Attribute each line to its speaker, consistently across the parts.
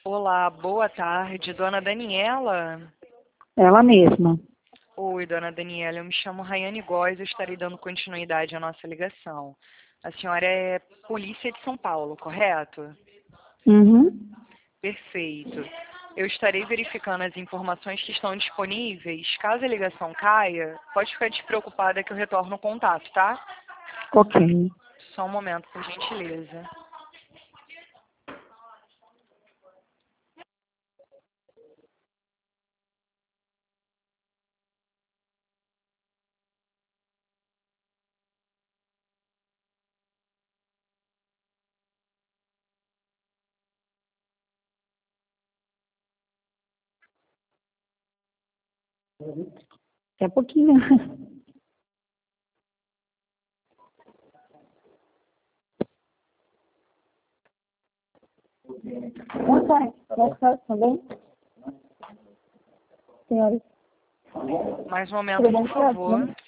Speaker 1: Olá, boa tarde, dona Daniela.
Speaker 2: Ela mesma.
Speaker 1: Oi, dona Daniela, eu me chamo Rayane Góes, eu estarei dando continuidade à nossa ligação. A senhora é polícia de São Paulo, correto?
Speaker 2: Uhum.
Speaker 1: Perfeito. Eu estarei verificando as informações que estão disponíveis. Caso a ligação caia, pode ficar despreocupada que eu retorno o contato, tá?
Speaker 2: Ok.
Speaker 1: Só um momento, por gentileza.
Speaker 2: Daqui a pouquinho. Boa tarde. Boa tarde também. Senhores,
Speaker 1: Mais um momento,
Speaker 2: tudo bom,
Speaker 1: por favor.
Speaker 2: né?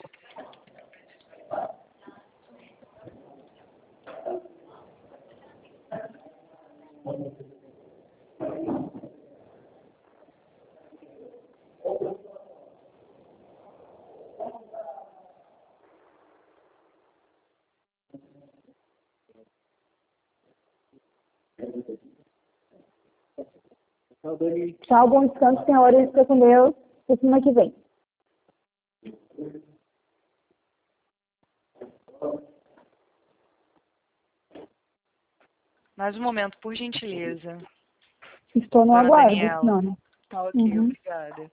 Speaker 2: Tchau, bom descanso, senhores. Fica com Deus. Até semana que vem.
Speaker 1: Mais um momento, por gentileza.
Speaker 2: Estou no
Speaker 1: Dona
Speaker 2: aguardo,
Speaker 1: Daniela.
Speaker 2: senhora.
Speaker 1: Tá ok,
Speaker 2: Uhum.
Speaker 1: obrigada.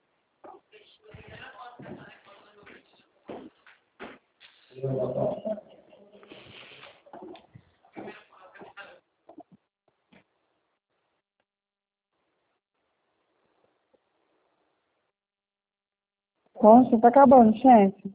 Speaker 2: Poxa, tá acabando, chefe.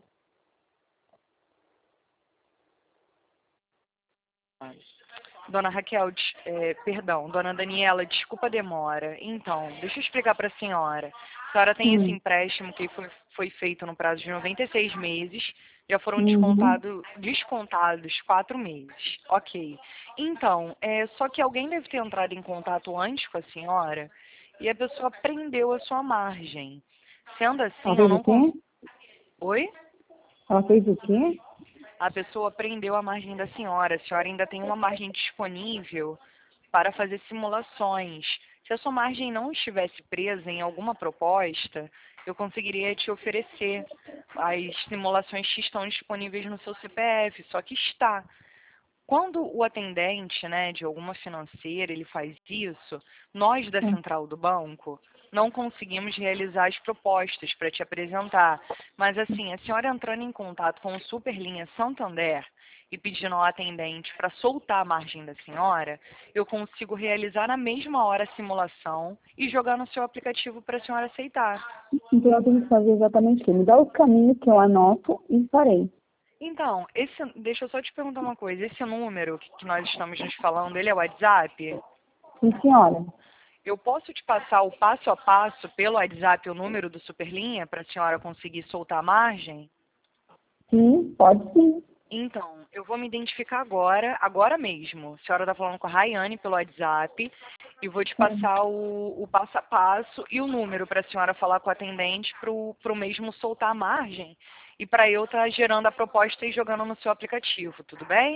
Speaker 1: Dona Raquel, perdão, dona Daniela, desculpa a demora. Então, deixa eu explicar para a senhora. A senhora tem esse empréstimo que foi feito no prazo de 96 meses, já foram descontados 4 meses. Ok. Então, só que alguém deve ter entrado em contato antes com a senhora e a pessoa prendeu a sua margem. Sendo assim,
Speaker 2: Ela
Speaker 1: eu
Speaker 2: fez o
Speaker 1: não
Speaker 2: quê?
Speaker 1: consigo. Oi?
Speaker 2: Ela fez o quê?
Speaker 1: A pessoa prendeu a margem da senhora. A senhora ainda tem uma margem disponível para fazer simulações. Se a sua margem não estivesse presa em alguma proposta, eu conseguiria te oferecer as simulações que estão disponíveis no seu CPF, só que está. Quando o atendente, né, de alguma financeira, ele faz isso, nós da central do banco não conseguimos realizar as propostas para te apresentar. Mas assim, a senhora entrando em contato com o Superlinha Santander e pedindo ao atendente para soltar a margem da senhora, eu consigo realizar na mesma hora a simulação e jogar no seu aplicativo para a senhora aceitar.
Speaker 2: Então eu tenho que fazer exatamente o quê? Me dá o caminho que eu anoto e farei.
Speaker 1: Então, deixa eu só te perguntar uma coisa. Esse número que nós estamos nos falando, ele é o WhatsApp?
Speaker 2: Sim, senhora.
Speaker 1: Eu posso te passar o passo a passo pelo WhatsApp, o número do Superlinha, para a senhora conseguir soltar a margem?
Speaker 2: Sim, pode sim.
Speaker 1: Então, eu vou me identificar agora mesmo. A senhora está falando com a Rayane pelo WhatsApp e vou te passar o passo a passo e o número para a senhora falar com o atendente para o mesmo soltar a margem e para eu estar gerando a proposta e jogando no seu aplicativo, tudo bem?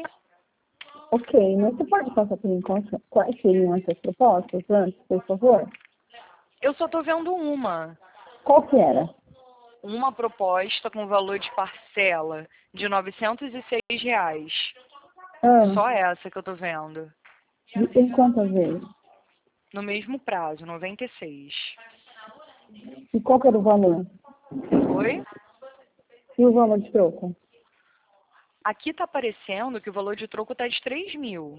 Speaker 2: Ok, mas você pode passar por mim quais seriam essas propostas antes, por favor?
Speaker 1: Eu só estou vendo uma.
Speaker 2: Qual que era?
Speaker 1: Uma proposta com valor de parcela de R$ 906.
Speaker 2: Ah,
Speaker 1: Só essa que eu estou vendo.
Speaker 2: e tem quantas vezes?
Speaker 1: No mesmo prazo, 96.
Speaker 2: E qual que era o valor?
Speaker 1: Oi?
Speaker 2: E o valor de troco?
Speaker 1: Aqui está aparecendo que o valor de troco está de 3.000.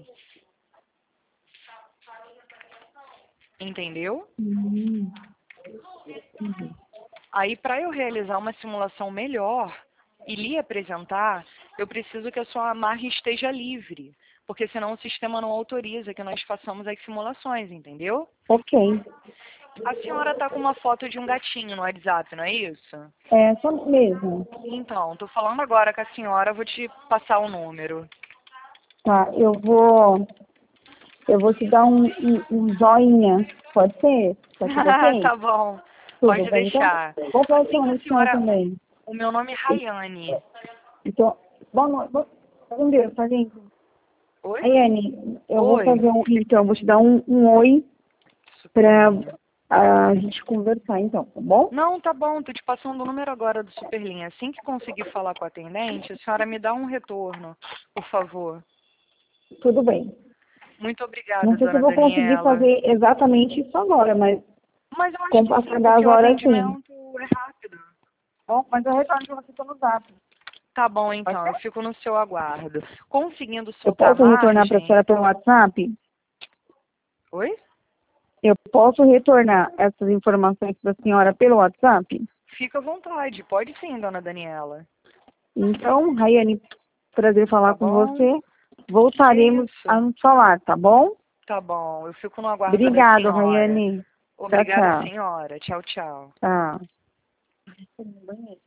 Speaker 1: Entendeu?
Speaker 2: Entendi.
Speaker 1: Aí, para eu realizar uma simulação melhor e lhe apresentar, eu preciso que a sua margem esteja livre. Porque senão o sistema não autoriza que nós façamos as simulações, entendeu?
Speaker 2: Ok.
Speaker 1: A senhora está com uma foto de um gatinho no WhatsApp, não é isso?
Speaker 2: É, só mesmo.
Speaker 1: Então, estou falando agora com a senhora, vou te passar o número.
Speaker 2: Tá, eu vou te dar um joinha Pode ser? Tá tudo ok?
Speaker 1: Tá bom.
Speaker 2: Tudo
Speaker 1: Pode
Speaker 2: bem,
Speaker 1: deixar.
Speaker 2: então? Qual foi o seu
Speaker 1: Sim,
Speaker 2: nome
Speaker 1: senhora.
Speaker 2: também?
Speaker 1: O meu nome é Rayane.
Speaker 2: Então, boa noite. Bom dia, Sargento.
Speaker 1: Oi?
Speaker 2: Rayane, eu vou
Speaker 1: Oi.
Speaker 2: fazer então, vou te dar um oi pra
Speaker 1: Superlinha.
Speaker 2: a gente conversar, então, tá bom?
Speaker 1: Não, tá bom. Tô te passando o número agora do Superlinha. Assim que conseguir falar com a atendente, a senhora me dá um retorno, por favor.
Speaker 2: Tudo bem.
Speaker 1: Muito obrigada,
Speaker 2: Não sei se eu
Speaker 1: dona
Speaker 2: vou conseguir
Speaker 1: Daniela.
Speaker 2: fazer exatamente isso agora, mas
Speaker 1: Mas eu acho
Speaker 2: com o
Speaker 1: que
Speaker 2: passar
Speaker 1: sim,
Speaker 2: das
Speaker 1: porque o
Speaker 2: horas, sim.
Speaker 1: atendimento é rápido.
Speaker 2: Bom, mas eu retorno pra você pelo zap.
Speaker 1: Tá bom,
Speaker 2: Pode
Speaker 1: então. Eu
Speaker 2: ser?
Speaker 1: fico no seu aguardo. Conseguindo
Speaker 2: Eu
Speaker 1: soltar a
Speaker 2: posso retornar para a
Speaker 1: margem...
Speaker 2: senhora pelo WhatsApp?
Speaker 1: Oi?
Speaker 2: Eu posso retornar essas informações para a senhora pelo WhatsApp?
Speaker 1: Fica à vontade. Pode sim, dona Daniela.
Speaker 2: Então, Rayane, prazer falar
Speaker 1: Tá
Speaker 2: com
Speaker 1: bom?
Speaker 2: você.
Speaker 1: Que
Speaker 2: Voltaremos a
Speaker 1: isso?
Speaker 2: nos falar, tá bom?
Speaker 1: Tá bom. Eu fico no aguardo da
Speaker 2: Obrigado,
Speaker 1: senhora.
Speaker 2: Rayane. Tchau,
Speaker 1: Obrigada,
Speaker 2: tchau.
Speaker 1: senhora. Tchau, tchau.
Speaker 2: Tá.